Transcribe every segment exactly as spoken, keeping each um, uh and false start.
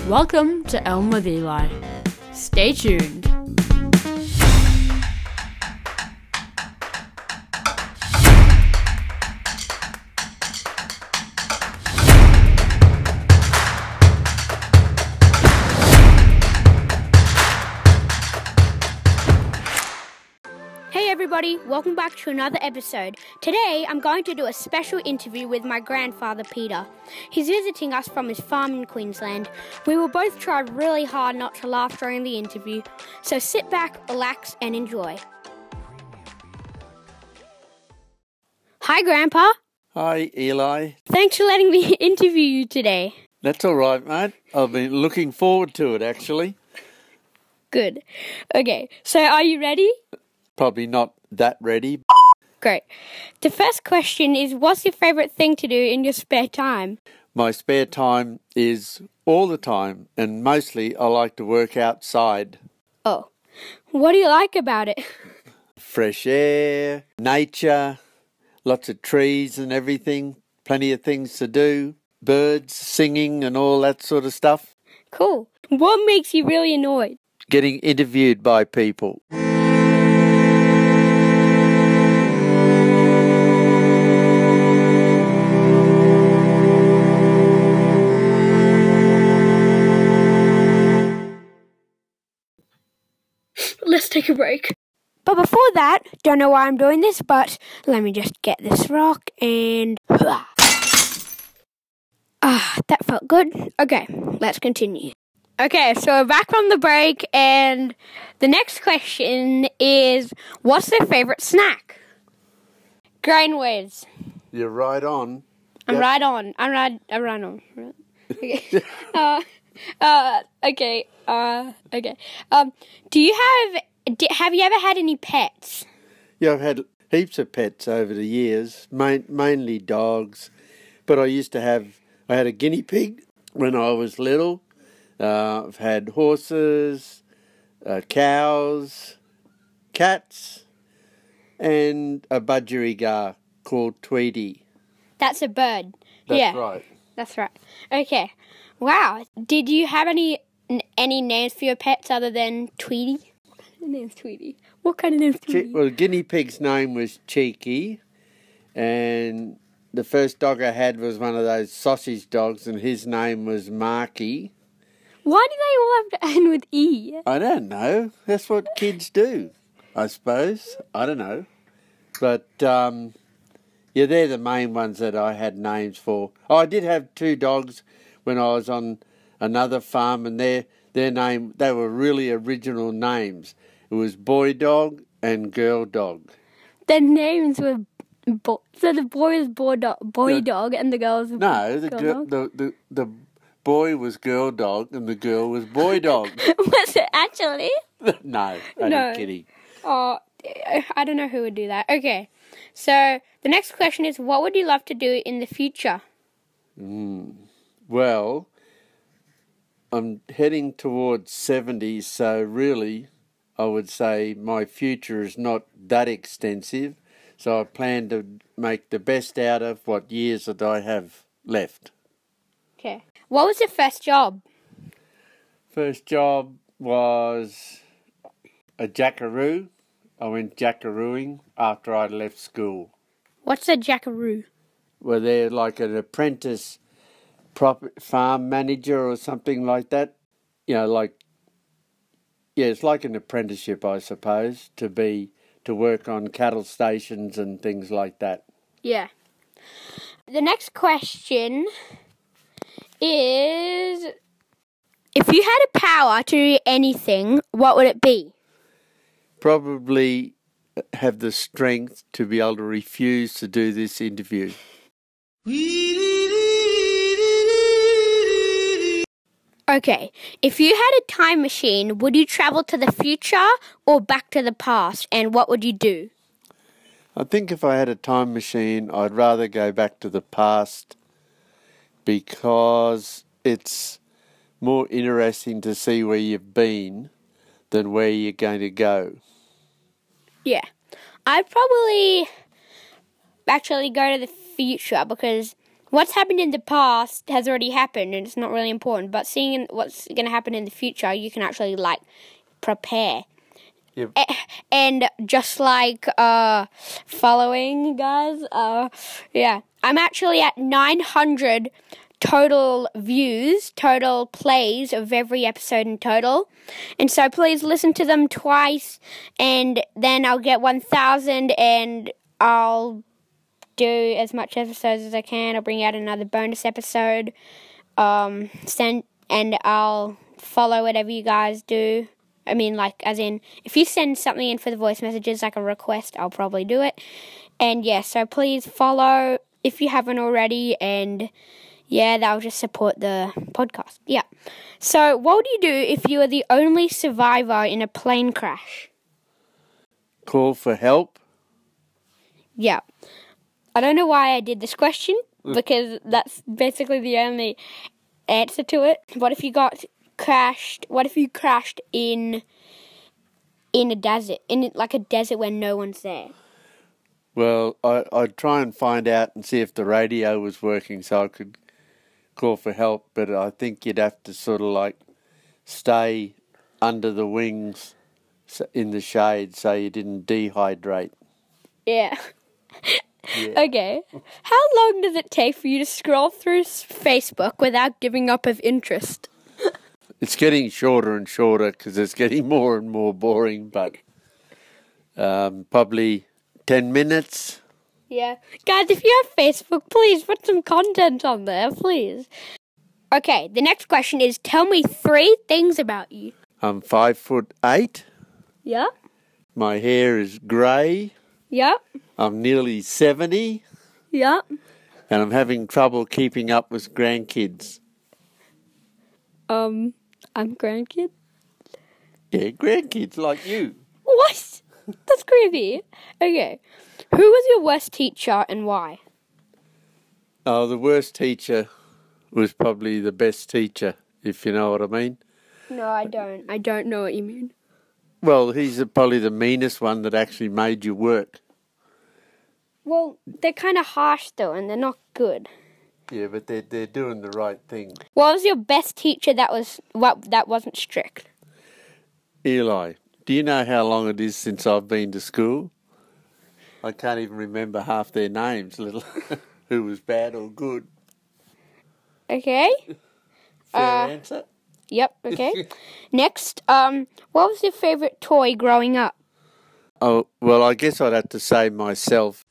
Welcome to Elm with Eli. Stay tuned. Hey everybody, welcome back to another episode. Today I'm going to do a special interview with my grandfather Peter. He's visiting us from his farm in Queensland. We will both try really hard not to laugh during the interview, so sit back, relax and enjoy. Hi Grandpa. Hi Eli. Thanks for letting me interview you today. That's all right, mate. I've been looking forward to it actually. Good. Okay, so are you ready? Probably not that ready. Great. The first question is, what's your favourite thing to do in your spare time? My spare time is all the time, and mostly I like to work outside. Oh, what do you like about it? Fresh air, nature, lots of trees and everything, plenty of things to do, birds singing and all that sort of stuff. Cool. What makes you really annoyed? Getting interviewed by people. Let's take a break. But before that, don't know why I'm doing this, but let me just get this rock and... Ah, that felt good. Okay, let's continue. Okay, so we're back from the break, and the next question is, what's their favourite snack? Grainways. You're right on. I'm Yep. right on. I'm right, I'm right on. Okay. uh, uh, okay. Uh, okay. Um, do you have, do, have you ever had any pets? Yeah, I've had heaps of pets over the years, main, mainly dogs. But I used to have, I had a guinea pig when I was little. Uh, I've had horses, uh, cows, cats, and a budgerigar called Tweety. That's a bird. That's yeah, right. That's right. Okay. Wow. Did you have any any names for your pets other than Tweety? What kind of name's Tweety? What kind of name's Tweety? Che- well, the guinea pig's name was Cheeky, and the first dog I had was one of those sausage dogs, and his name was Marky. Why do they all have to end with E? I don't know. That's what kids do, I suppose. I don't know. But, um, yeah, they're the main ones that I had names for. Oh, I did have two dogs when I was on another farm, and their their name, they were really original names. It was Boy Dog and Girl Dog. Their names were... Bo- so the boy was boy, do- boy Yeah. dog and the girl was No, the girl girl, dog? the, the the boy was Girl Dog and the girl was Boy Dog. Was it actually? No, I'm No. kidding. Oh, I don't know who would do that. Okay, so the next question is, what would you love to do in the future? Mm. Well, I'm heading towards seventy, so really I would say my future is not that extensive. So I plan to make the best out of what years that I have left. Okay. What was your first job? First job was a jackaroo. I went jackarooing after I left school. What's a jackaroo? Were there like an apprentice prop- farm manager or something like that? You know, like, yeah, it's like an apprenticeship, I suppose, to be, to work on cattle stations and things like that. Yeah. The next question is, if you had a power to do anything, what would it be? Probably have the strength to be able to refuse to do this interview. Okay, if you had a time machine, would you travel to the future or back to the past, and what would you do? I think if I had a time machine, I'd rather go back to the past because it's more interesting to see where you've been than where you're going to go. Yeah, I'd probably actually go to the future because what's happened in the past has already happened, and it's not really important. But seeing what's going to happen in the future, you can actually like prepare. Yep. A- and just like uh, following, guys, uh, yeah, I'm actually at nine hundred total views, total plays of every episode in total. And so please listen to them twice, and then I'll get one thousand, and I'll do as much episodes as I can. I'll bring out another bonus episode, um, send, and I'll follow whatever you guys do. I mean, like, as in, if you send something in for the voice messages, like a request, I'll probably do it. And, yeah, so please follow if you haven't already, and, yeah, that'll just support the podcast. Yeah. So, what would you do if you were the only survivor in a plane crash? Call for help. Yeah. I don't know why I did this question, because that's basically the only answer to it. What if you got crashed? What if you crashed in in a desert, in like a desert where no one's there? Well, I, I'd try and find out and see if the radio was working so I could call for help, but I think you'd have to sort of like stay under the wings in the shade so you didn't dehydrate. Yeah. Yeah. Okay. How long does it take for you to scroll through Facebook without giving up of interest? It's getting shorter and shorter because it's getting more and more boring, but um, probably ten minutes. Yeah. Guys, if you have Facebook, please put some content on there, please. Okay, the next question is, tell me three things about you. I'm five foot eight. Yeah. My hair is grey. Yeah. I'm nearly seventy. Yeah. And I'm having trouble keeping up with grandkids. Um, I'm grandkid. Yeah, grandkids like you. What? That's creepy. Okay. Who was your worst teacher and why? Oh, the worst teacher was probably the best teacher, if you know what I mean. No, I don't. I don't know what you mean. Well, he's probably the meanest one that actually made you work. Well, they're kind of harsh though, and they're not good. Yeah, but they're, they're doing the right thing. What was your best teacher that was what that wasn't strict? Eli, do you know how long it is since I've been to school? I can't even remember half their names, little who was bad or good. Okay. Fair Uh, answer? Yep, okay. Next, um, what was your favourite toy growing up? Oh, well, I guess I'd have to say myself.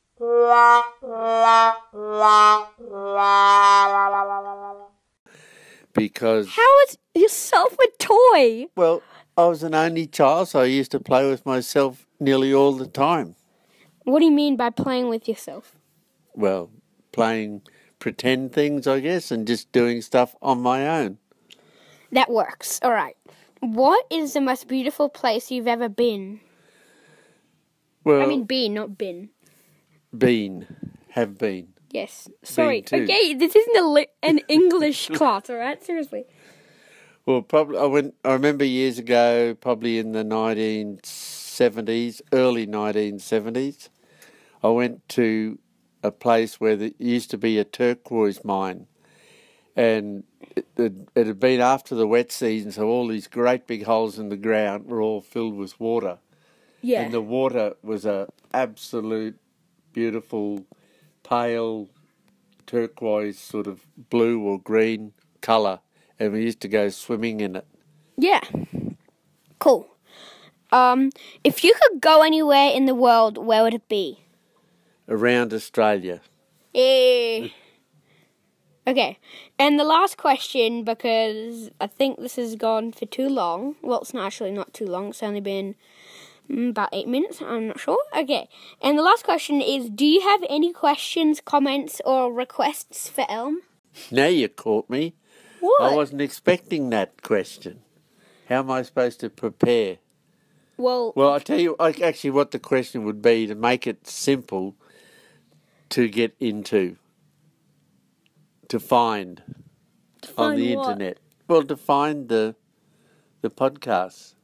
Because, How is yourself a toy? well, I was an only child, so I used to play with myself nearly all the time. What do you mean by playing with yourself? Well, playing pretend things, I guess, and just doing stuff on my own. That works. All right. What is the most beautiful place you've ever been? Well, I mean, been, not been. been, have been. Yes. Sorry. too. Okay, this isn't a li- an English class, all right? Seriously. Well, probably I went. I remember years ago, probably in the nineteen seventies, early nineteen seventies. I went to a place where there used to be a turquoise mine, and it, it, it had been after the wet season, so all these great big holes in the ground were all filled with water. Yeah. And the water was a absolute beautiful, pale turquoise sort of blue or green colour, and we used to go swimming in it. Yeah. Cool. Um, if you could go anywhere in the world, where would it be? Around Australia. Eh. Okay. And the last question, because I think this has gone for too long. Well, it's not actually not too long. It's only been mm, about eight minutes. I'm not sure. Okay. And the last question is, do you have any questions, comments, or requests for Elm? Now you caught me. What? I wasn't expecting that question. How am I supposed to prepare? Well, Well, I'll tell you like, actually what the question would be to make it simple to get into, to find, on find the what? internet. Well, to find the the podcasts.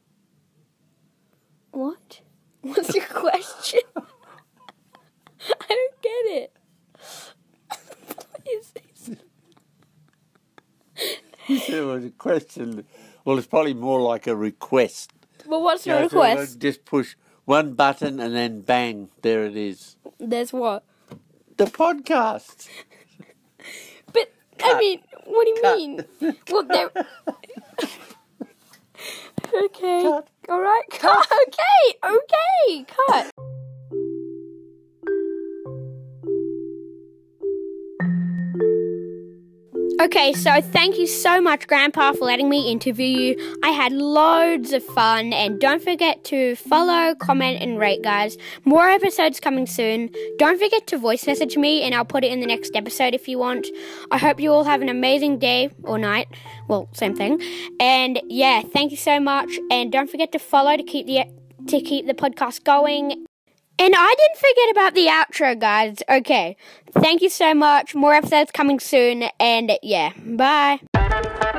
what? What's your question? I don't get it. Please, It was a question. Well, it's probably more like a request. Well, what's You the know, so request? just push one button and then bang, there it is. There's what? The podcast. But, I mean, what do you Cut. mean? Well, there... Okay. Cut. All right. Cut. Okay. Okay. Cut. Okay, so thank you so much, Grandpa, for letting me interview you. I had loads of fun, and don't forget to follow, comment, and rate, guys. More episodes coming soon. Don't forget to voice message me, and I'll put it in the next episode if you want. I hope you all have an amazing day or night. Well, same thing. And yeah, thank you so much, and don't forget to follow to keep the to keep the podcast going. And I didn't forget about the outro, guys. Okay. Thank you so much. More episodes coming soon. And yeah, bye.